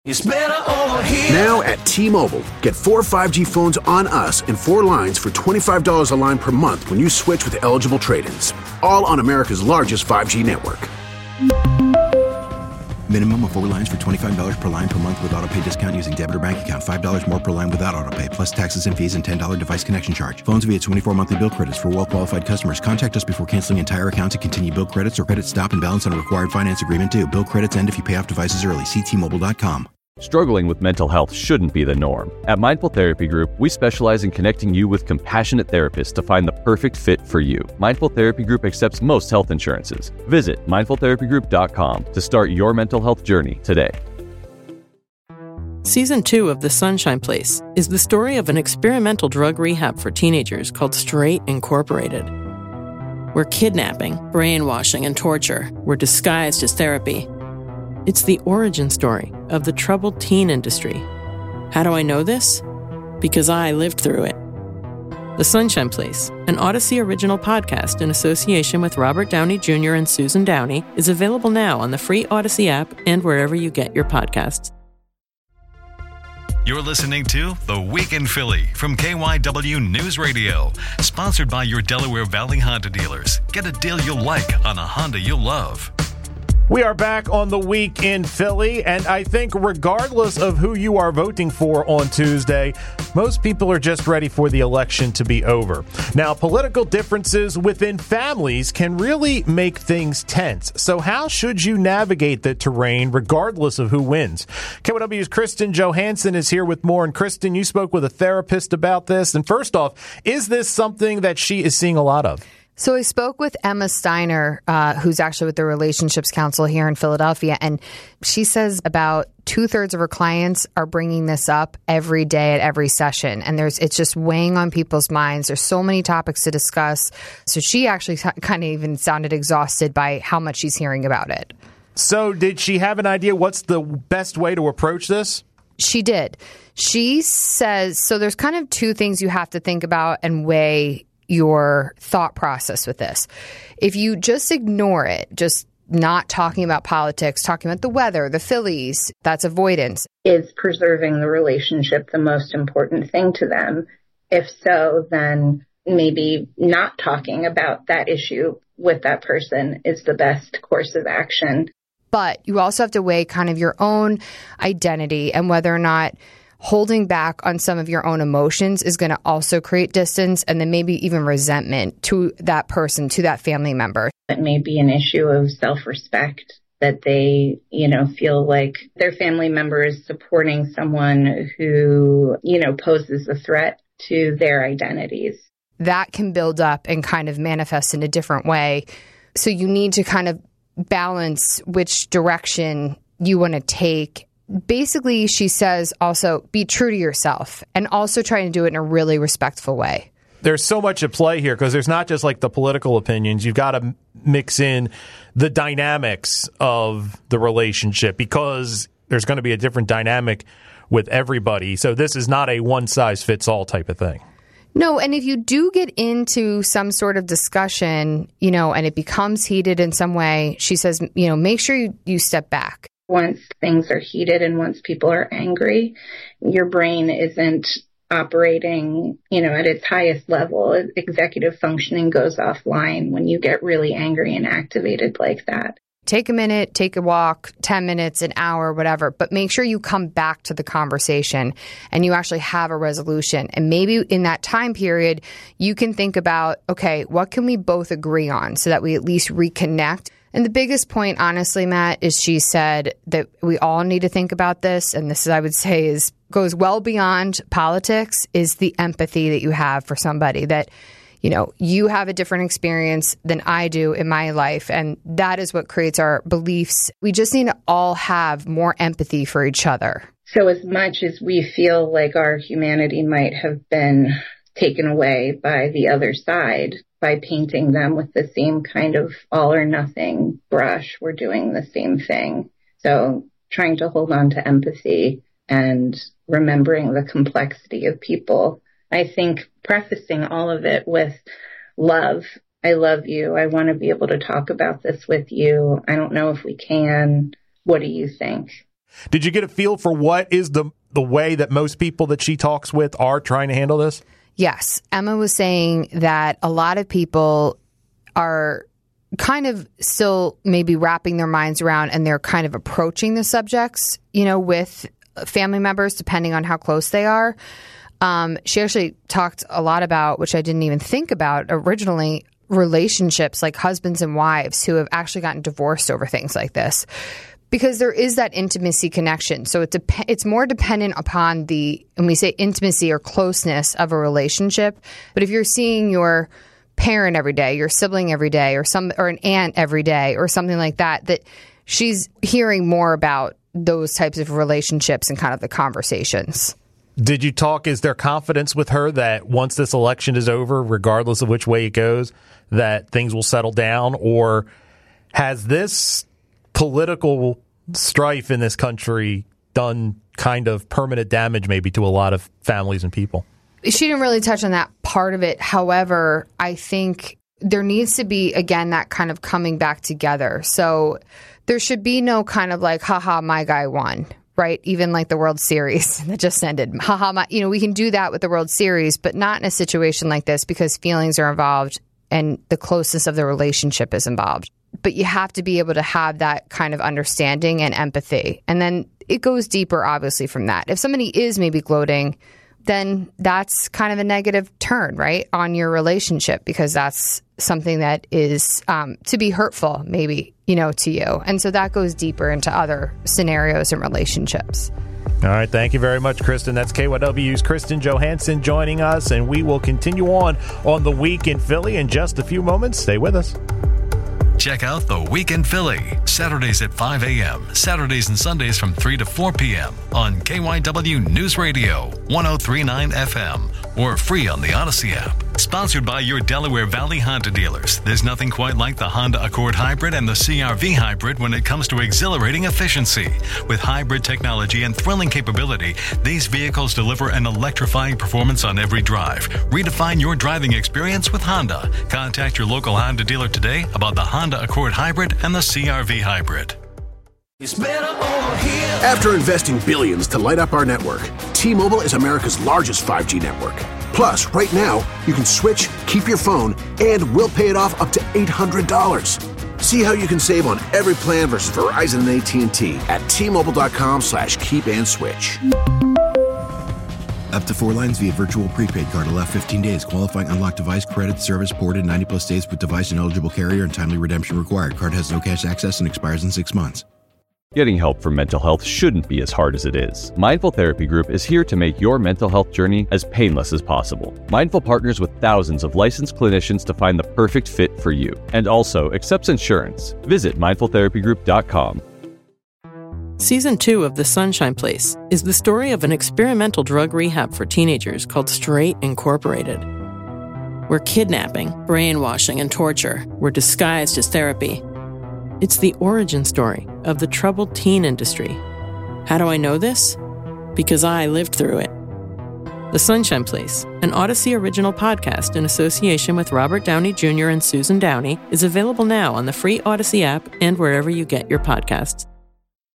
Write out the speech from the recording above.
It's better over here. Now at T-Mobile, get 4 5G phones on us and 4 lines for $25 a line per month when you switch with eligible trade-ins. All on America's largest 5G network. Minimum of 4 lines for $25 per line per month with autopay discount using debit or bank account. $5 more per line without autopay, plus taxes and fees and $10 device connection charge. Phones via 24 monthly bill credits for well-qualified customers. Contact us before canceling entire account to continue bill credits or credit stop and balance on a required finance agreement due. Bill credits end if you pay off devices early. See T-Mobile.com. Struggling with mental health shouldn't be the norm. At Mindful Therapy Group, we specialize in connecting you with compassionate therapists to find the perfect fit for you. Mindful Therapy Group accepts most health insurances. Visit mindfultherapygroup.com to start your mental health journey today. Season 2 of The Sunshine Place is the story of an experimental drug rehab for teenagers called Straight Incorporated, where kidnapping, brainwashing, and torture were disguised as therapy. It's the origin story of the troubled teen industry. How do I know this? Because I lived through it. The Sunshine Place, an Odyssey original podcast in association with Robert Downey Jr. and Susan Downey, is available now on the free Odyssey app and wherever you get your podcasts. You're listening to The Week in Philly from KYW News Radio, sponsored by your Delaware Valley Honda dealers. Get a deal you'll like on a Honda you'll love. We are back on the Week in Philly, and I think regardless of who you are voting for on Tuesday, most people are just ready for the election to be over. Now, political differences within families can really make things tense. So how should you navigate the terrain regardless of who wins? KYW's Kristen Johansson is here with more. And Kristen, you spoke with a therapist about this. And first off, is this something that she is seeing a lot of? So I spoke with Emma Steiner, who's actually with the Relationships Council here in Philadelphia, and she says about 2/3 of her clients are bringing this up every day at every session, and it's just weighing on people's minds. There's so many topics to discuss. So she actually kind of even sounded exhausted by how much she's hearing about it. So did she have an idea what's the best way to approach this? She did. She says, so there's kind of two things you have to think about and weigh your thought process with this. If you just ignore it, just not talking about politics, talking about the weather, the Phillies, that's avoidance. Is preserving the relationship the most important thing to them? If so, then maybe not talking about that issue with that person is the best course of action. But you also have to weigh kind of your own identity and whether or not holding back on some of your own emotions is going to also create distance and then maybe even resentment to that person, to that family member. It may be an issue of self-respect that they, feel like their family member is supporting someone who, poses a threat to their identities. That can build up and kind of manifest in a different way. So you need to kind of balance which direction you want to take. Basically, she says also be true to yourself and also try and do it in a really respectful way. There's so much at play here because there's not just like the political opinions. You've got to mix in the dynamics of the relationship because there's going to be a different dynamic with everybody. So this is not a one-size-fits-all type of thing. No, and if you do get into some sort of discussion, and it becomes heated in some way, she says, make sure you step back. Once things are heated and once people are angry, your brain isn't operating, at its highest level. Executive functioning goes offline when you get really angry and activated like that. Take a minute, take a walk, 10 minutes, an hour, whatever, but make sure you come back to the conversation and you actually have a resolution. And maybe in that time period, you can think about, okay, what can we both agree on so that we at least reconnect? And the biggest point, honestly, Matt, is she said that we all need to think about this. And this, I would say, goes well beyond politics, is the empathy that you have for somebody that, you have a different experience than I do in my life. And that is what creates our beliefs. We just need to all have more empathy for each other. So as much as we feel like our humanity might have been taken away by the other side, by painting them with the same kind of all or nothing brush, we're doing the same thing. So trying to hold on to empathy and remembering the complexity of people. I think prefacing all of it with love. I love you. I want to be able to talk about this with you. I don't know if we can. What do you think? Did you get a feel for what is the way that most people that she talks with are trying to handle this? Yes. Emma was saying that a lot of people are kind of still maybe wrapping their minds around, and they're kind of approaching the subjects, with family members, depending on how close they are. She actually talked a lot about, which I didn't even think about originally, relationships like husbands and wives who have actually gotten divorced over things like this. Because there is that intimacy connection. So it's more dependent upon and we say intimacy or closeness of a relationship. But if you're seeing your parent every day, your sibling every day, or an aunt every day, or something like that, that she's hearing more about those types of relationships and kind of the conversations. Did you talk, is there confidence with her that once this election is over, regardless of which way it goes, that things will settle down? Or has this political strife in this country done kind of permanent damage maybe to a lot of families and people? She didn't really touch on that part of it. However, I think there needs to be, again, that kind of coming back together. So there should be no kind of like, haha, my guy won, right? Even like the World Series that just ended. Haha, we can do that with the World Series, but not in a situation like this because feelings are involved and the closeness of the relationship is involved. But you have to be able to have that kind of understanding and empathy. And then it goes deeper, obviously, from that. If somebody is maybe gloating, then that's kind of a negative turn, right, on your relationship, because that's something that is to be hurtful, maybe, to you. And so that goes deeper into other scenarios and relationships. All right. Thank you very much, Kristen. That's KYW's Kristen Johansson joining us, and we will continue on The Week in Philly in just a few moments. Stay with us. Check out The Week in Philly, Saturdays at 5 a.m., Saturdays and Sundays from 3 to 4 p.m. on KYW News Radio, 103.9 FM, or free on the Odyssey app. Sponsored by your Delaware Valley Honda dealers. There's nothing quite like the Honda Accord Hybrid and the CR-V Hybrid when it comes to exhilarating efficiency. With hybrid technology and thrilling capability, these vehicles deliver an electrifying performance on every drive. Redefine your driving experience with Honda. Contact your local Honda dealer today about the Honda Accord Hybrid and the CR-V Hybrid. After investing billions to light up our network, T-Mobile is America's largest 5G network. Plus, right now, you can switch, keep your phone, and we'll pay it off up to $800. See how you can save on every plan versus Verizon and AT&T at T-Mobile.com/keep-and-switch. Up to 4 lines via virtual prepaid card. Allow 15 days. Qualifying unlocked device credit service ported 90-plus days with device and eligible carrier and timely redemption required. Card has no cash access and expires in 6 months. Getting help for mental health shouldn't be as hard as it is. Mindful Therapy Group is here to make your mental health journey as painless as possible. Mindful partners with thousands of licensed clinicians to find the perfect fit for you, and also accepts insurance. Visit mindfultherapygroup.com. Season 2 of The Sunshine Place is the story of an experimental drug rehab for teenagers called Straight Incorporated, where kidnapping, brainwashing, and torture were disguised as therapy. It's the origin story of the troubled teen industry. How do I know this? Because I lived through it. The Sunshine Place, an Odyssey original podcast in association with Robert Downey Jr. and Susan Downey, is available now on the free Odyssey app and wherever you get your podcasts.